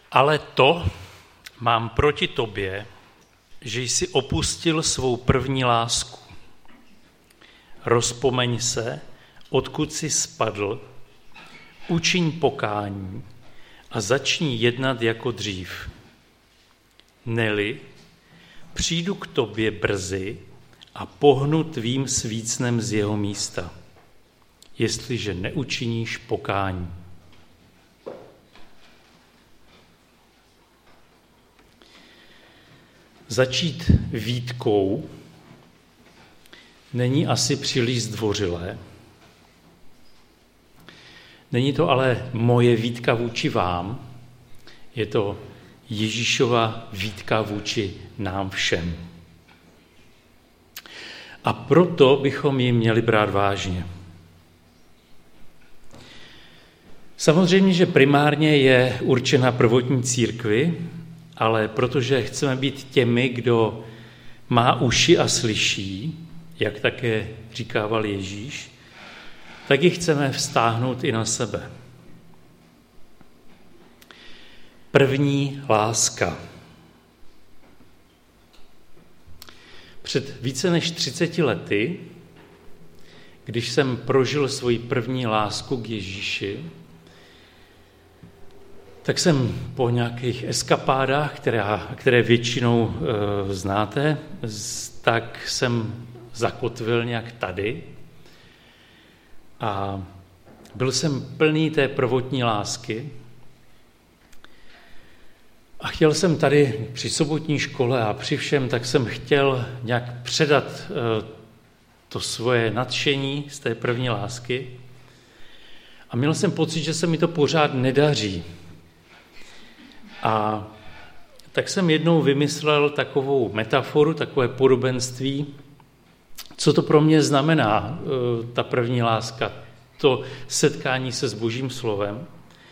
Ale to mám proti tobě, že jsi opustil svou první lásku. Rozpomeň se, odkud jsi spadl, učiň pokání a začni jednat jako dřív. Neli, přijdu k tobě brzy a pohnu tvým svícnem z jeho místa, jestliže neučiníš pokání. Začít výtkou není asi příliš zdvořilé. Není to ale moje výtka vůči vám, je to Ježíšova výtka vůči nám všem. A proto bychom ji měli brát vážně. Samozřejmě, že primárně je určena prvotní církvi, ale protože chceme být těmi, kdo má uši a slyší, jak také říkával Ježíš, tak ji chceme vztáhnout i na sebe. První láska. Před více než 30 lety, když jsem prožil svoji první lásku k Ježíši, tak jsem po nějakých eskapádách, které většinou znáte, tak jsem zakotvil nějak tady a byl jsem plný té prvotní lásky a chtěl jsem tady při sobotní škole a při všem, tak jsem chtěl nějak předat to svoje nadšení z té první lásky a měl jsem pocit, že se mi to pořád nedaří. A tak jsem jednou vymyslel takovou metaforu, takové podobenství, co to pro mě znamená, ta první láska, to setkání se s Božím slovem.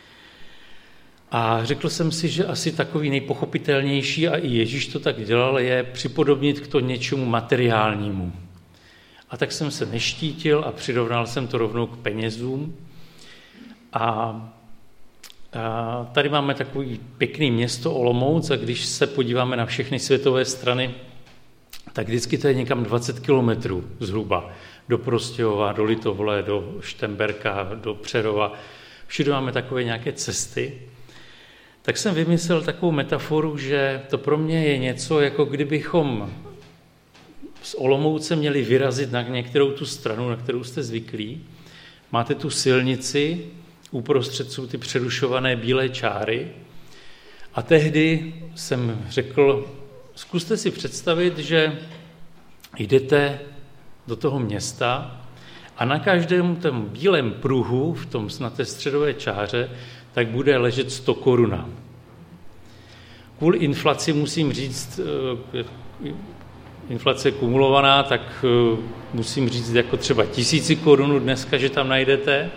A řekl jsem si, že asi takový nejpochopitelnější, a i Ježíš to tak dělal, je připodobnit k to něčemu materiálnímu. A tak jsem se neštítil a přirovnal jsem to rovnou k penězům. A tady máme takový pěkný město Olomouc a když se podíváme na všechny světové strany, tak vždycky to je někam 20 kilometrů zhruba. Do Prostějova, do Litovle, do Štemberka, do Přerova. Všude máme takové nějaké cesty. Tak jsem vymyslel takovou metaforu, že to pro mě je něco, jako kdybychom z Olomouce měli vyrazit na některou tu stranu, na kterou jste zvyklí. Máte tu silnici, uprostřed jsou ty přerušované bílé čáry. A tehdy jsem řekl, zkuste si představit, že jdete do toho města a na každém tom bílém pruhu, na té středové čáře, tak bude ležet 100 koruna. Kvůli inflaci musím říct, inflace je kumulovaná, tak musím říct jako třeba 1000 korun dneska, že tam najdete.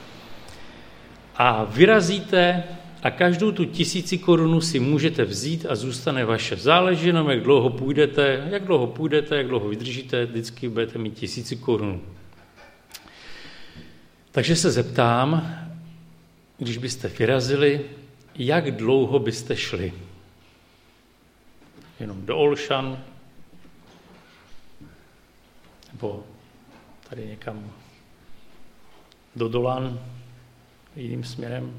A vyrazíte a každou tu 1000 korunu si můžete vzít a zůstane vaše. Záleží jenom, jak dlouho půjdete, jak dlouho vydržíte, vždycky budete mít 1000 korun. Takže se zeptám, když byste vyrazili, jak dlouho byste šli? Jenom do Olšan? Nebo tady někam do Dolan? Jiným směrem?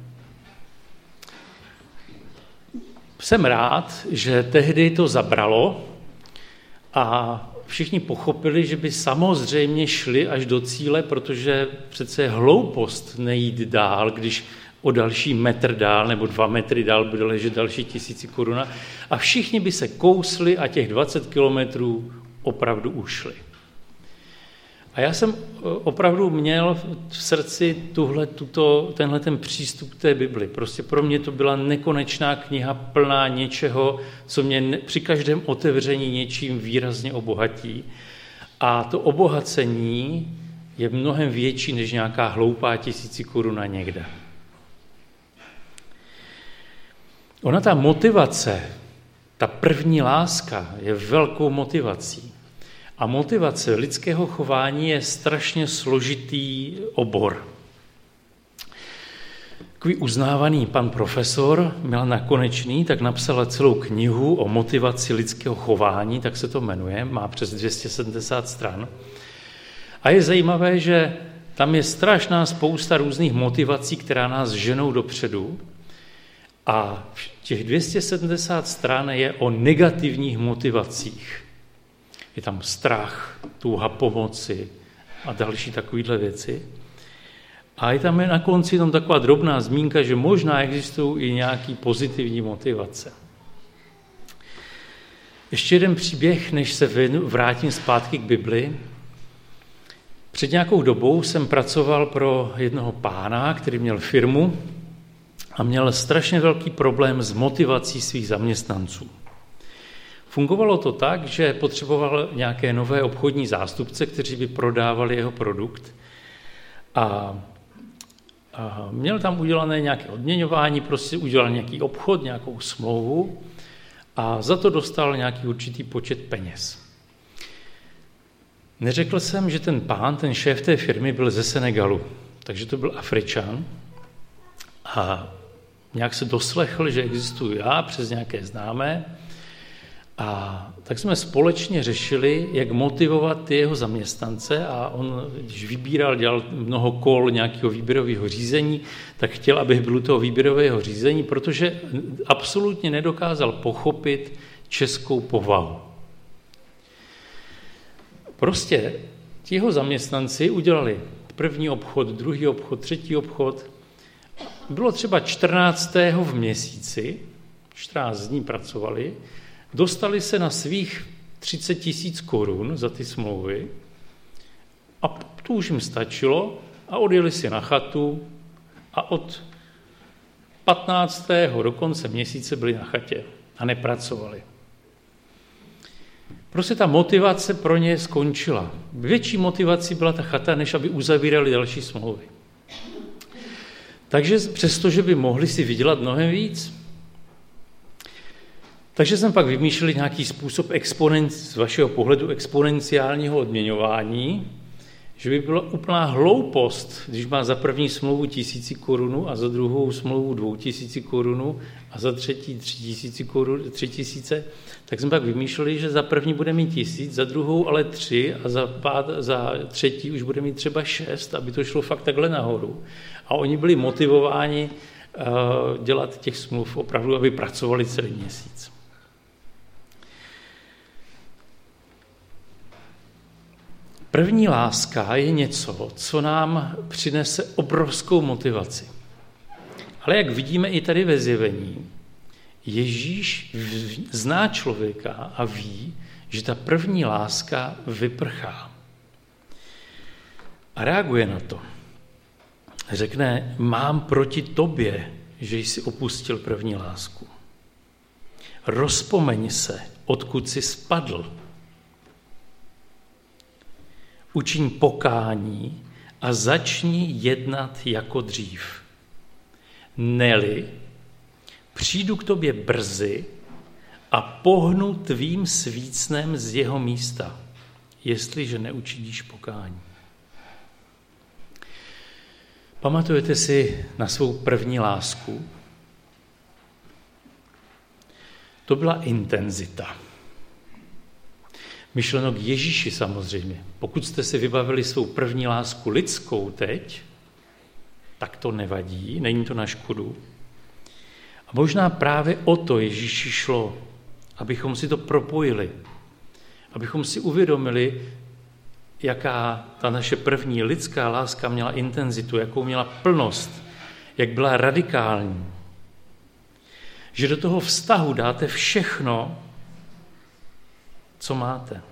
Jsem rád, že tehdy to zabralo a všichni pochopili, že by samozřejmě šli až do cíle, protože přece je hloupost nejít dál, když o další metr dál nebo 2 metry dál bude ležet další 1000 korun a všichni by se kousli a těch 20 kilometrů opravdu ušli. A já jsem opravdu měl v srdci tenhle ten přístup k té Bibli. Prostě pro mě to byla nekonečná kniha plná něčeho, co mě při každém otevření něčím výrazně obohatí. A to obohacení je mnohem větší než nějaká hloupá 1000 koruna někde. Ona ta motivace, ta první láska je velkou motivací. A motivace lidského chování je strašně složitý obor. Takový uznávaný pan profesor Milan Konečný tak napsal celou knihu o motivaci lidského chování, tak se to jmenuje, má přes 270 stran. A je zajímavé, že tam je strašná spousta různých motivací, která nás ženou dopředu. A těch 270 stran je o negativních motivacích. Je tam strach, touha pomoci a další takovéhle věci. A je tam na konci tam taková drobná zmínka, že možná existují i nějaké pozitivní motivace. Ještě jeden příběh, než se vrátím zpátky k Bibli. Před nějakou dobou jsem pracoval pro jednoho pána, který měl firmu a měl strašně velký problém s motivací svých zaměstnanců. Fungovalo to tak, že potřeboval nějaké nové obchodní zástupce, kteří by prodávali jeho produkt a měl tam udělané nějaké odměňování, prostě udělal nějaký obchod, nějakou smlouvu a za to dostal nějaký určitý počet peněz. Neřekl jsem, že ten pán, ten šéf té firmy byl ze Senegalu, takže to byl Afričan a nějak se doslechl, že existuji já přes nějaké známé a tak jsme společně řešili, jak motivovat ty jeho zaměstnance a on, když vybíral, dělal mnoho kol nějakého výběrového řízení, tak chtěl, aby bylo toho výběrového řízení, protože absolutně nedokázal pochopit českou povahu. Prostě ti jeho zaměstnanci udělali první obchod, druhý obchod, třetí obchod. Bylo třeba 14. v měsíci, 14 dní pracovali, dostali se na svých 30 000 korun za ty smlouvy a to už jim stačilo a odjeli si na chatu a od 15. do konce měsíce byli na chatě a nepracovali. Prostě ta motivace pro ně skončila. Větší motivací byla ta chata, než aby uzavírali další smlouvy. Takže přestože by mohli si vydělat mnohem víc. Takže jsem pak vymýšlel nějaký způsob z vašeho pohledu exponenciálního odměňování, že by byla úplná hloupost, když má za první smlouvu 1000 korun a za druhou smlouvu 2000 korun a za třetí 3000, tak jsme pak vymýšleli, že za první bude mít 1000, za druhou ale 3 a za třetí už bude mít třeba 6, aby to šlo fakt takhle nahoru. A oni byli motivováni dělat těch smluv opravdu, aby pracovali celý měsíc. První láska je něco, co nám přinese obrovskou motivaci. Ale jak vidíme i tady ve zjevení, Ježíš zná člověka a ví, že ta první láska vyprchá. A reaguje na to. Řekne, mám proti tobě, že jsi opustil první lásku. Rozpomeň se, odkud jsi spadl. Učiň pokání a začni jednat jako dřív. Neli, přijdu k tobě brzy a pohnu tvým svícnem z jeho místa, jestliže neučiníš pokání. Pamatujete si na svou první lásku? To byla intenzita. Myšleno k Ježíši samozřejmě. Pokud jste si vybavili svou první lásku lidskou teď, tak to nevadí, není to na škodu. A možná právě o to Ježíši šlo, abychom si to propojili, abychom si uvědomili, jaká ta naše první lidská láska měla intenzitu, jakou měla plnost, jak byla radikální. Že do toho vztahu dáte všechno, co máte.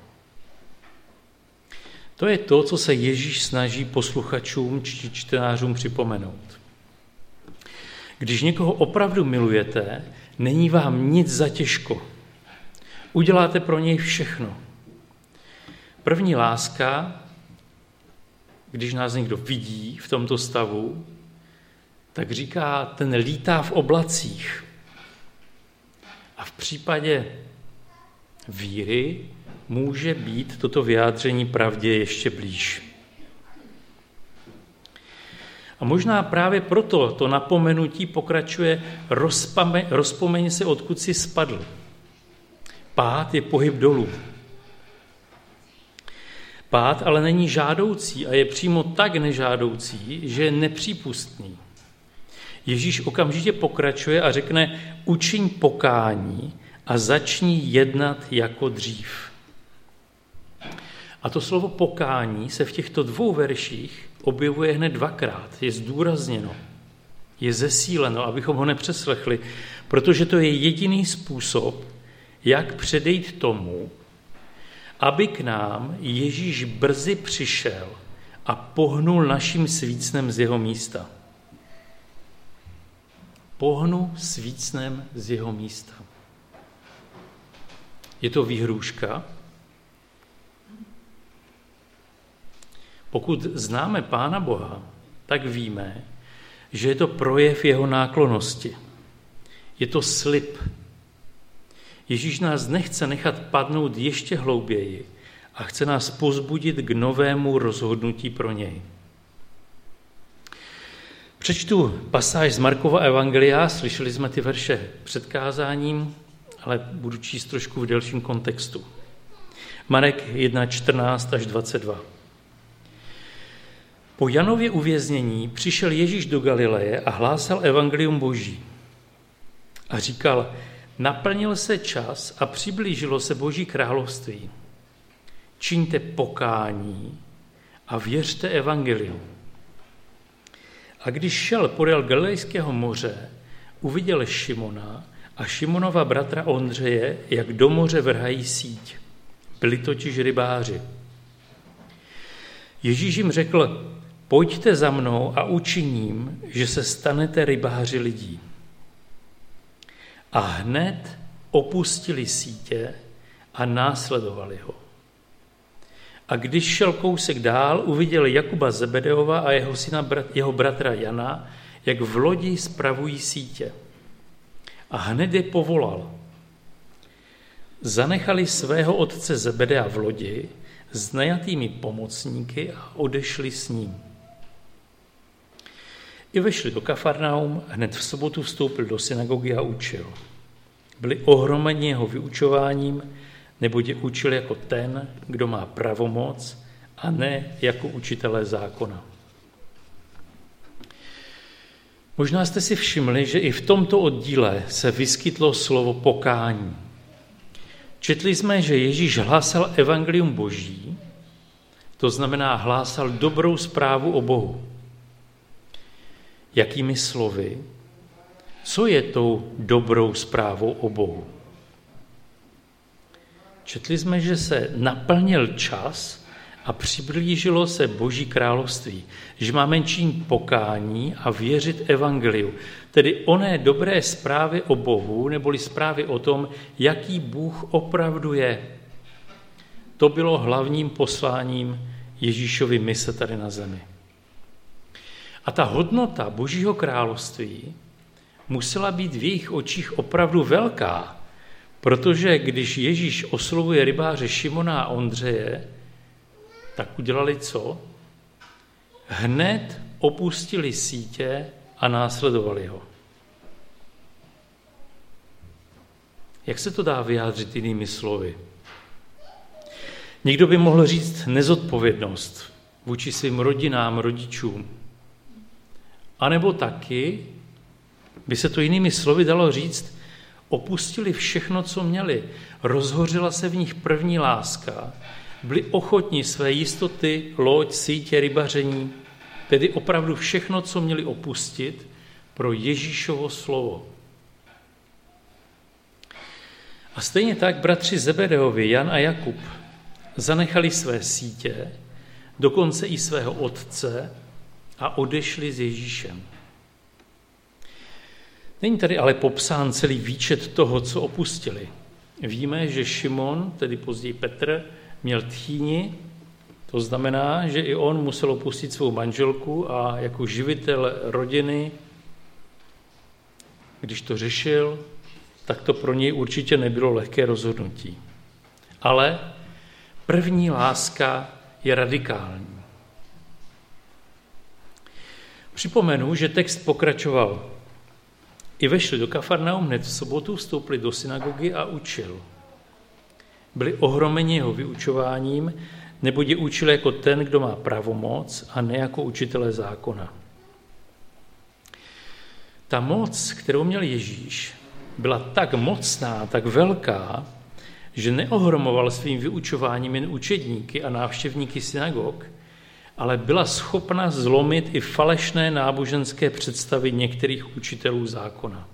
To je to, co se Ježíš snaží posluchačům či čtenářům připomenout. Když někoho opravdu milujete, není vám nic za těžko. Uděláte pro něj všechno. První láska, když nás někdo vidí v tomto stavu, tak říká, ten lítá v oblacích. A v případě víry může být toto vyjádření pravdě ještě blíž. A možná právě proto to napomenutí pokračuje: rozpomeň se, odkud jsi spadl. Pád je pohyb dolů. Pád ale není žádoucí a je přímo tak nežádoucí, že je nepřípustný. Ježíš okamžitě pokračuje a řekne: učiň pokání a začni jednat jako dřív. A to slovo pokání se v těchto 2 verších objevuje hned 2krát. Je zdůrazněno, je zesíleno, abychom ho nepřeslechli, protože to je jediný způsob, jak předejít tomu, aby k nám Ježíš brzy přišel a pohnul naším svícnem z jeho místa. Pohnu svícnem z jeho místa. Je to výhrůžka? Pokud známe Pána Boha, tak víme, že je to projev jeho náklonnosti. Je to slib. Ježíš nás nechce nechat padnout ještě hlouběji a chce nás povzbudit k novému rozhodnutí pro něj. Přečtu pasáž z Markova evangelia, slyšeli jsme ty verše před kázáním, ale budu číst trošku v delším kontextu. Marek 1:14 až 22. Po Janově uvěznění přišel Ježíš do Galileje a hlásal evangelium Boží. A říkal: naplnil se čas a přiblížilo se Boží království. Čiňte pokání a věřte evangeliu. A když šel podél Galilejského moře, uviděl Šimona a Šimonova bratra Ondřeje, jak do moře vrhají síť. Byli totiž rybáři. Ježíš jim řekl: pojďte za mnou a učiním, že se stanete rybáři lidí. A hned opustili sítě a následovali ho. A když šel kousek dál, uviděl Jakuba Zebedeova a jeho bratra Jana, jak v lodi spravují sítě. A hned je povolal. Zanechali svého otce Zebedea v lodi s najatými pomocníky a odešli s ním. I vešli do Kafarnaum, hned v sobotu vstoupil do synagogy a učil. Byli ohromeni jeho vyučováním, neboť je učil jako ten, kdo má pravomoc, a ne jako učitelé zákona. Možná jste si všimli, že i v tomto oddíle se vyskytlo slovo pokání. Četli jsme, že Ježíš hlásal evangelium Boží, to znamená hlásal dobrou zprávu o Bohu. Jakými slovy? Co je tou dobrou zprávou o Bohu? Četli jsme, že se naplnil čas a přiblížilo se Boží království, že máme činit pokání a věřit evangeliu, tedy oné dobré zprávy o Bohu, neboli zprávy o tom, jaký Bůh opravdu je. To bylo hlavním posláním Ježíšovy mise tady na zemi. A ta hodnota Božího království musela být v jejich očích opravdu velká, protože když Ježíš oslovuje rybáře Šimona a Ondřeje, tak udělali co? Hned opustili sítě a následovali ho. Jak se to dá vyjádřit jinými slovy? Někdo by mohl říct nezodpovědnost vůči svým rodinám, rodičům. A nebo taky by se to jinými slovy dalo říct, opustili všechno, co měli, rozhořela se v nich první láska, byli ochotní své jistoty, loď, sítě, rybaření, tedy opravdu všechno, co měli opustit pro Ježíšovo slovo. A stejně tak bratři Zebedeovi, Jan a Jakub, zanechali své sítě, dokonce i svého otce, a odešli s Ježíšem. Není tady ale popsán celý výčet toho, co opustili. Víme, že Šimon, tedy později Petr, měl tchýni, to znamená, že i on musel opustit svou manželku a jako živitel rodiny, když to řešil, tak to pro něj určitě nebylo lehké rozhodnutí. Ale první láska je radikální. Připomenu, že text pokračoval. I vešli do Kafarnaum, hned v sobotu vstoupili do synagogy a učil. Byli ohromeni jeho vyučováním, neboť je učil jako ten, kdo má pravomoc a ne jako učitelé zákona. Ta moc, kterou měl Ježíš, byla tak mocná, tak velká, že neohromoval svým vyučováním jen učedníky a návštěvníky synagog, ale byla schopna zlomit i falešné náboženské představy některých učitelů zákona.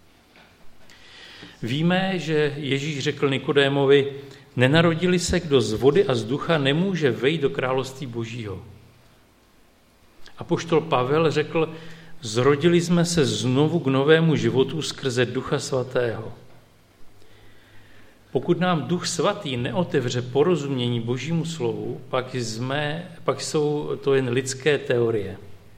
Víme, že Ježíš řekl Nikodémovi, nenarodili se, kdo z vody a z ducha, nemůže vejít do království Božího. Apoštol Pavel řekl, zrodili jsme se znovu k novému životu skrze Ducha Svatého. Pokud nám Duch Svatý neotevře porozumění Božímu slovu, pak jsou to jen lidské teorie.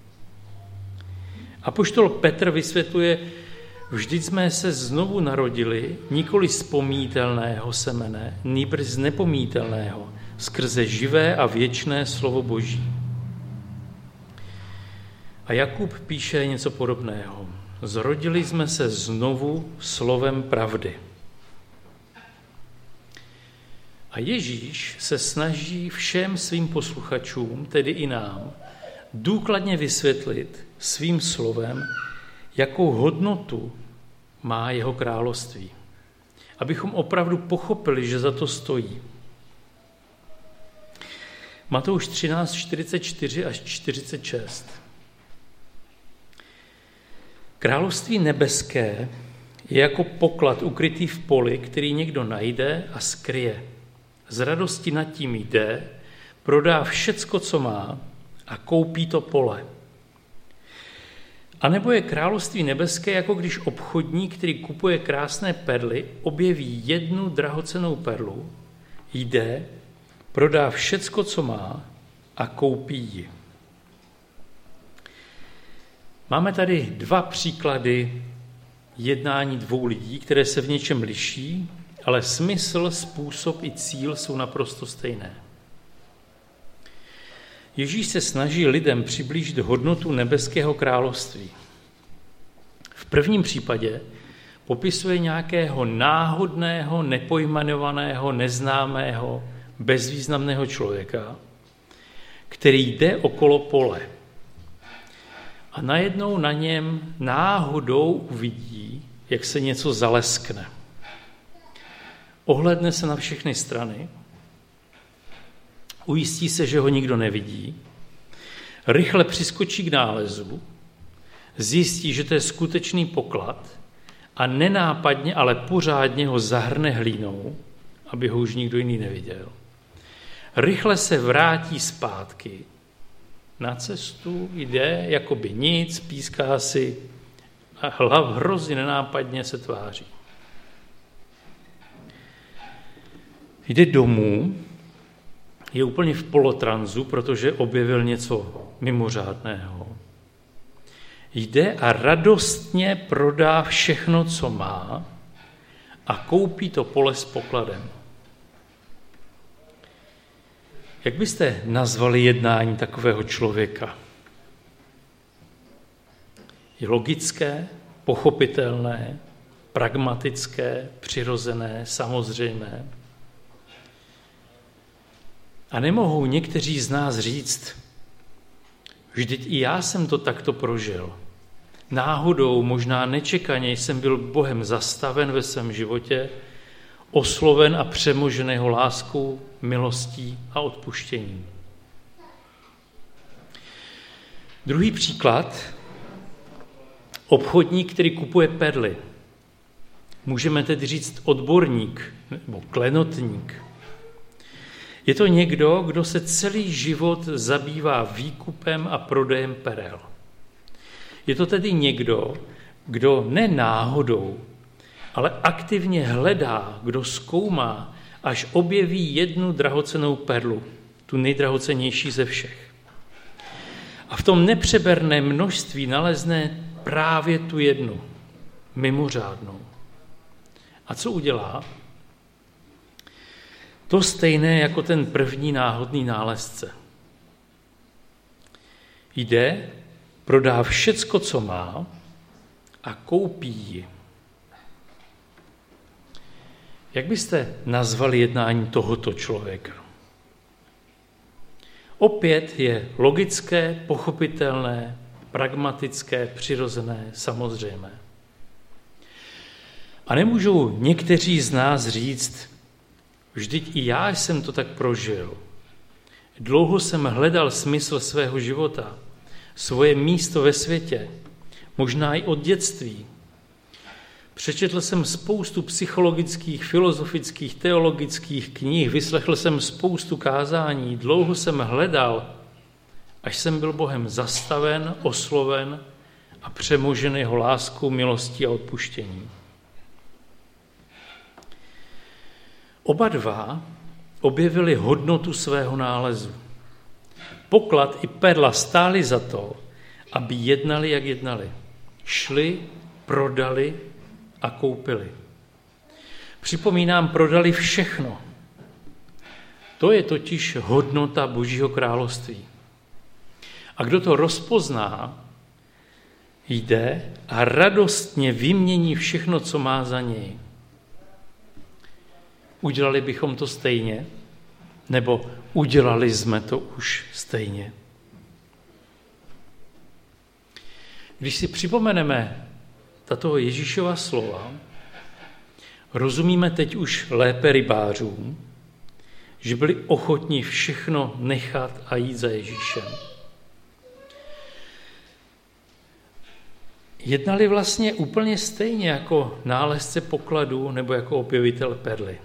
Apoštol Petr vysvětluje, vždyť jsme se znovu narodili nikoli z pomítelného semene, nýbrž z nepomítelného, skrze živé a věčné slovo Boží. A Jakub píše něco podobného. Zrodili jsme se znovu slovem pravdy. A Ježíš se snaží všem svým posluchačům, tedy i nám, důkladně vysvětlit svým slovem, jakou hodnotu má jeho království. Abychom opravdu pochopili, že za to stojí. Matouš 13, 44 až 46. Království nebeské je jako poklad ukrytý v poli, který někdo najde a skryje. Z radosti nad tím jde, prodá všecko, co má a koupí to pole. A nebo je království nebeské, jako když obchodník, který kupuje krásné perly, objeví jednu drahocennou perlu, jde, prodá všecko, co má a koupí ji. Máme tady dva příklady jednání dvou lidí, které se v něčem liší, ale smysl, způsob i cíl jsou naprosto stejné. Ježíš se snaží lidem přiblížit hodnotu nebeského království. V prvním případě popisuje nějakého náhodného, nepojmenovaného, neznámého, bezvýznamného člověka, který jde okolo pole. A najednou na něm náhodou uvidí, jak se něco zaleskne. Ohlédne se na všechny strany, ujistí se, že ho nikdo nevidí, rychle přiskočí k nálezu, zjistí, že to je skutečný poklad a nenápadně, ale pořádně ho zahrne hlínou, aby ho už nikdo jiný neviděl. Rychle se vrátí zpátky na cestu, jde jakoby nic, píská si a hrozně nenápadně se tváří. Jde domů, je úplně v polotranzu, protože objevil něco mimořádného. Jde a radostně prodá všechno, co má a koupí to pole s pokladem. Jak byste nazvali jednání takového člověka? Je logické, pochopitelné, pragmatické, přirozené, samozřejmé. A nemohou někteří z nás říct, vždyť i já jsem to takto prožil. Náhodou, možná nečekaně jsem byl Bohem zastaven ve svém životě, osloven a přemožen jeho láskou, milostí a odpuštěním. Druhý příklad, obchodník, který kupuje perly. Můžeme tedy říct odborník nebo klenotník. Je to někdo, kdo se celý život zabývá výkupem a prodejem perel. Je to tedy někdo, kdo ne náhodou, ale aktivně hledá, kdo zkoumá, až objeví jednu drahocennou perlu, tu nejdrahocennější ze všech. A v tom nepřeberném množství nalezne právě tu jednu, mimořádnou. A co udělá? To stejné jako ten první náhodný nálezce. Jde, prodá všecko, co má a koupí ji. Jak byste nazvali jednání tohoto člověka? Opět je logické, pochopitelné, pragmatické, přirozené, samozřejmé. A nemůžou někteří z nás říct, vždyť i já jsem to tak prožil. Dlouho jsem hledal smysl svého života, svoje místo ve světě, možná i od dětství. Přečetl jsem spoustu psychologických, filozofických, teologických knih, vyslechl jsem spoustu kázání, dlouho jsem hledal, až jsem byl Bohem zastaven, osloven a přemožen jeho láskou, milostí a odpuštění. Oba dva objevili hodnotu svého nálezu. Poklad i perla stáli za to, aby jednali, jak jednali. Šli, prodali a koupili. Připomínám, prodali všechno. To je totiž hodnota Božího království. A kdo to rozpozná, jde a radostně vymění všechno, co má za něj. Udělali bychom to stejně? Nebo udělali jsme to už stejně? Když si připomeneme tato Ježíšova slova, rozumíme teď už lépe rybářům, že byli ochotní všechno nechat a jít za Ježíšem. Jednali vlastně úplně stejně jako nálezce pokladu nebo jako objevitel perly.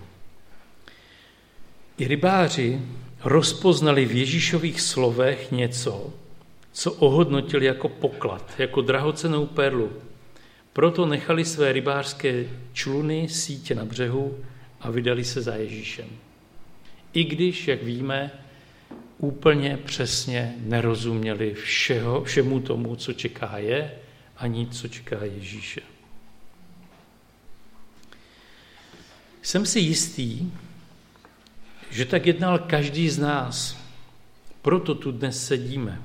I rybáři rozpoznali v Ježíšových slovech něco, co ohodnotili jako poklad, jako drahocennou perlu. Proto nechali své rybářské čluny, sítě na břehu a vydali se za Ježíšem. I když, jak víme, úplně přesně nerozuměli všemu tomu, co čeká je, ani co čeká Ježíše. Jsem si jistý, že tak jednal každý z nás. Proto tu dnes sedíme.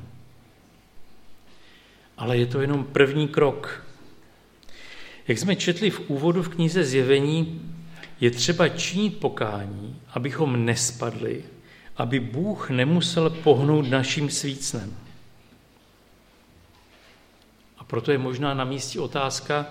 Ale je to jenom první krok. Jak jsme četli v úvodu v knize Zjevení, je třeba činit pokání, abychom nespadli, aby Bůh nemusel pohnout naším svícnem. A proto je možná na místě otázka,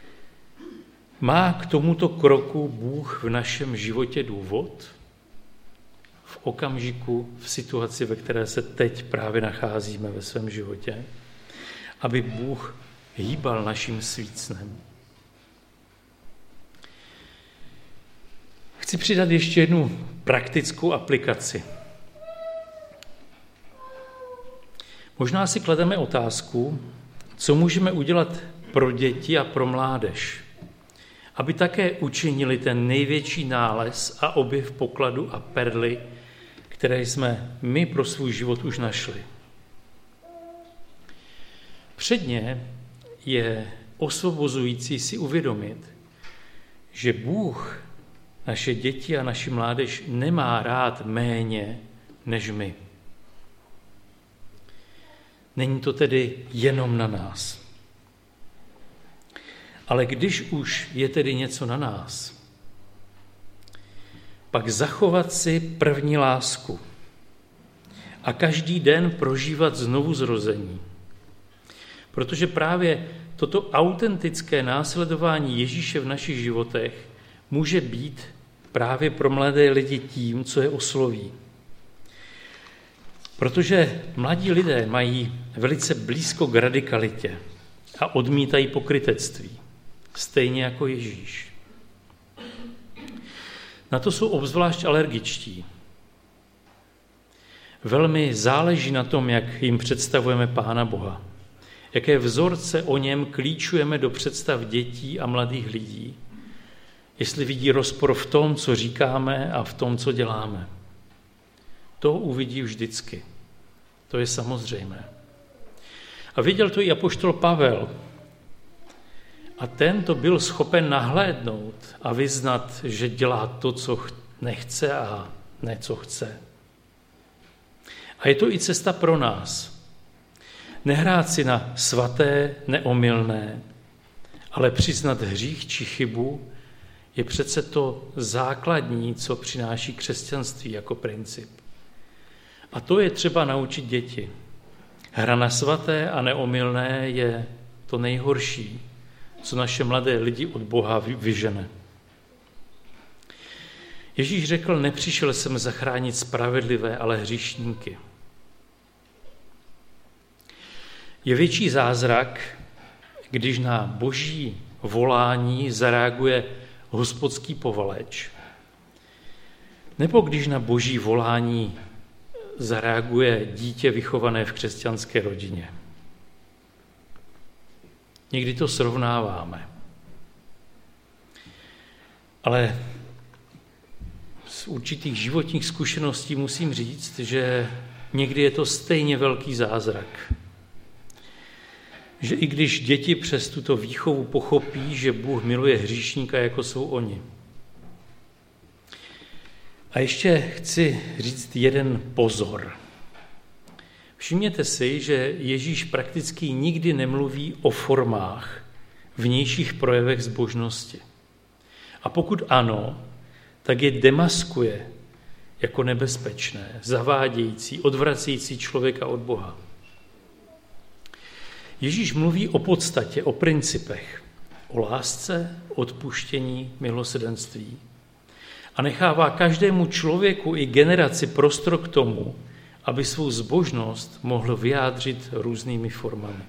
má k tomuto kroku Bůh v našem životě důvod? V okamžiku, v situaci, ve které se teď právě nacházíme ve svém životě, aby Bůh hýbal naším svícnem. Chci přidat ještě jednu praktickou aplikaci. Možná si klademe otázku, co můžeme udělat pro děti a pro mládež, aby také učinili ten největší nález a objev pokladu a perly, které jsme my pro svůj život už našli. Předně je osvobozující si uvědomit, že Bůh naše děti a naši mládež nemá rád méně než my. Není to tedy jenom na nás. Ale když už je tedy něco na nás, pak zachovat si první lásku a každý den prožívat znovu zrození. Protože právě toto autentické následování Ježíše v našich životech může být právě pro mladé lidi tím, co je osloví. Protože mladí lidé mají velice blízko k radikalitě a odmítají pokrytectví, stejně jako Ježíš. Na to jsou obzvlášť alergičtí. Velmi záleží na tom, jak jim představujeme Pána Boha. Jaké vzorce o něm klíčujeme do představ dětí a mladých lidí. Jestli vidí rozpor v tom, co říkáme a v tom, co děláme. To uvidí vždycky. To je samozřejmé. A viděl to i apoštol Pavel. A ten to byl schopen nahlédnout a vyznat, že dělá to, co nechce a ne, co chce. A je to i cesta pro nás. Nehrát si na svaté, neomylné, ale přiznat hřích či chybu je přece to základní, co přináší křesťanství jako princip. A to je třeba naučit děti. Hra na svaté a neomylné je to nejhorší, co naše mladé lidi od Boha vyžene. Ježíš řekl, nepřišel jsem zachránit spravedlivé, ale hříšníky. Je větší zázrak, když na boží volání zareaguje hospodský povaleč, nebo když na boží volání zareaguje dítě vychované v křesťanské rodině. Někdy to srovnáváme. Ale z určitých životních zkušeností musím říct, že někdy je to stejně velký zázrak. Že i když děti přes tuto výchovu pochopí, že Bůh miluje hříšníka, jako jsou oni. A ještě chci říct jeden pozor. Všimněte si, že Ježíš prakticky nikdy nemluví o formách, vnějších projevech zbožnosti. A pokud ano, tak je demaskuje jako nebezpečné, zavádějící, odvracející člověka od Boha. Ježíš mluví o podstatě, o principech, o lásce, odpuštění, milosrdenství a nechává každému člověku i generaci prostor k tomu, aby svou zbožnost mohl vyjádřit různými formami.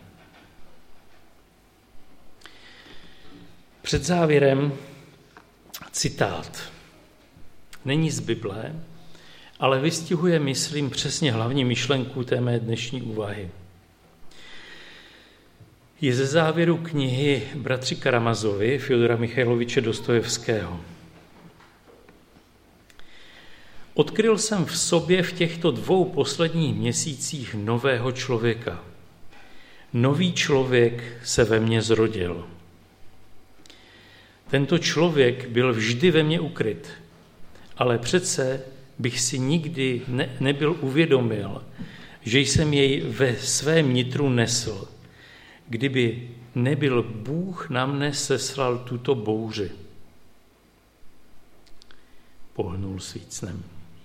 Před závěrem citát. Není z Bible, ale vystihuje, myslím, přesně hlavní myšlenku té mé dnešní úvahy. Je ze závěru knihy Bratři Karamazovi Fjodora Michajloviče Dostojevského. Odkryl jsem v sobě v těchto 2 posledních měsících nového člověka. Nový člověk se ve mně zrodil. Tento člověk byl vždy ve mně ukryt, ale přece bych si nikdy nebyl uvědomil, že jsem jej ve svém nitru nesl, kdyby nebyl Bůh na mne seslal tuto bouři. Pohnul svícnem.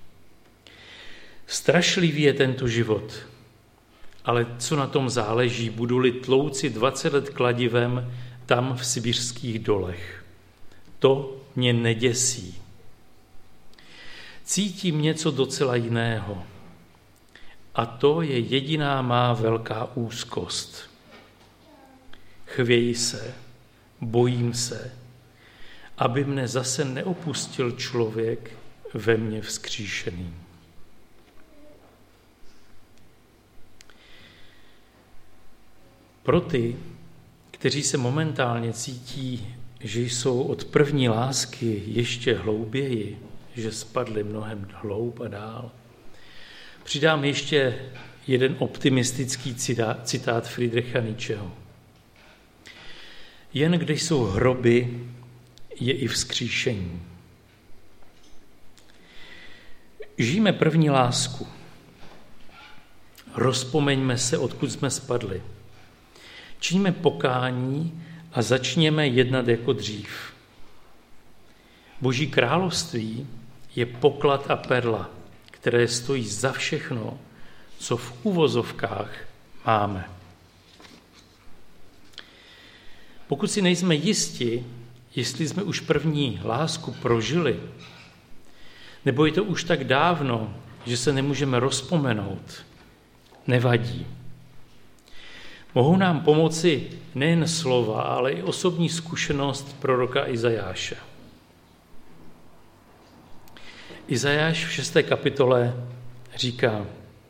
Strašlivý je tento život, ale co na tom záleží, budu-li tlouci 20 let kladivem tam v sibiřských dolech. To mě neděsí. Cítím něco docela jiného. A to je jediná má velká úzkost. Chvěji se, bojím se, aby mne zase neopustil člověk ve mně vzkříšený. Pro ty, kteří se momentálně cítí, že jsou od první lásky ještě hlouběji, že spadli mnohem hloub a dál, přidám ještě jeden optimistický citát Friedricha Nietzscheho. Jen kde jsou hroby, je i vzkříšení. Žijme první lásku. Rozpomeňme se, odkud jsme spadli. Čiňme pokání a začněme jednat jako dřív. Boží království je poklad a perla, které stojí za všechno, co v uvozovkách máme. Pokud si nejsme jisti, jestli jsme už první lásku prožili, nebo je to už tak dávno, že se nemůžeme rozpomenout, nevadí. Mohou nám pomoci nejen slova, ale i osobní zkušenost proroka Izajáše. Izajáš v 6. kapitole říká: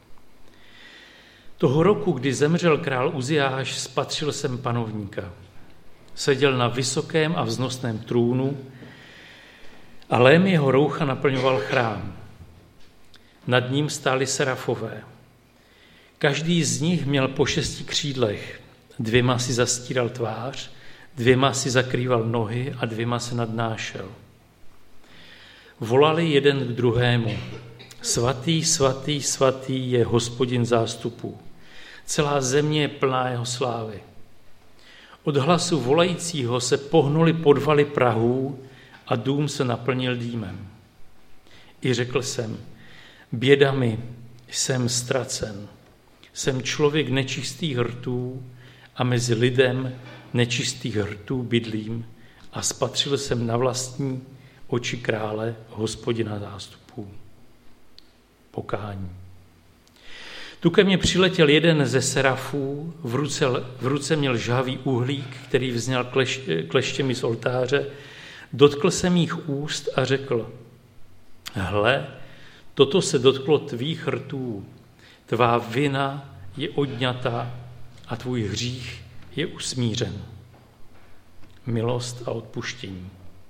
Toho roku, kdy zemřel král Uziáš, spatřil jsem panovníka. Seděl na vysokém a vznosném trůnu a lém jeho roucha naplňoval chrám. Nad ním stáli serafové. Každý z nich měl po 6 křídlech. 2 si zastíral tvář, 2 si zakrýval nohy a 2 se nadnášel. Volali jeden k druhému: Svatý, svatý, svatý je Hospodin zástupů. Celá země je plná jeho slávy. Od hlasu volajícího se pohnuly podvaly prahů a dům se naplnil dýmem. I řekl jsem, běda mi, jsem ztracen. Jsem člověk nečistých rtů a mezi lidem nečistých rtů bydlím a spatřil jsem na vlastní oči krále, Hospodina zástupů. Pokání. Tu ke mně přiletěl jeden ze serafů, v ruce měl žhavý uhlík, který vzněl kleštěmi z oltáře, dotkl se mých úst a řekl, hle, toto se dotklo tvých rtů, tvá vina je odňata a tvůj hřích je usmířen. Milost a odpuštění.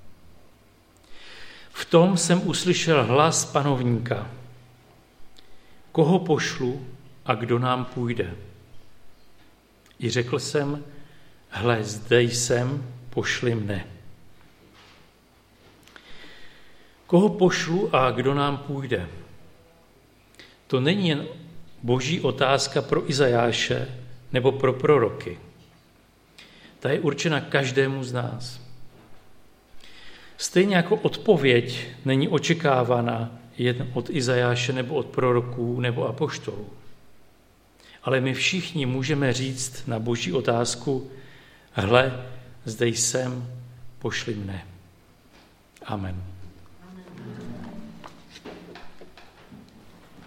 V tom jsem uslyšel hlas panovníka. Koho pošlu a kdo nám půjde? I řekl jsem, hle, zde jsem, pošli mne. Koho pošlu a kdo nám půjde? To není jen boží otázka pro Izajáše nebo pro proroky. Ta je určena každému z nás. Stejně jako odpověď není očekávána jen od Izajáše nebo od proroků nebo apoštolů. Ale my všichni můžeme říct na boží otázku, hle, zde jsem, pošli mne. Amen.